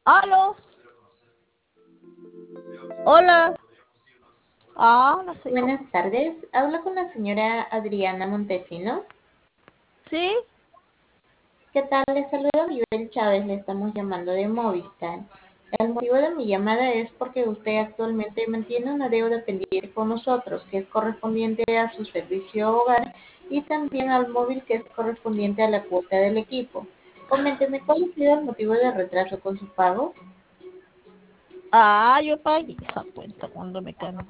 ¿Aló? Hola. No soy yo. Buenas tardes, hablo con la señora Adriana Montesino. ¿Sí? ¿Qué tal? Le saluda Maribel Chávez, le estamos llamando de Movistar. El motivo de mi llamada es porque usted actualmente mantiene una deuda pendiente con nosotros, que es correspondiente a su servicio hogar y también al móvil, que es correspondiente a la cuota del equipo. Coménteme, ¿cuál ha sido el motivo de retraso con su pago? Yo pagué esa cuenta cuando me cambié.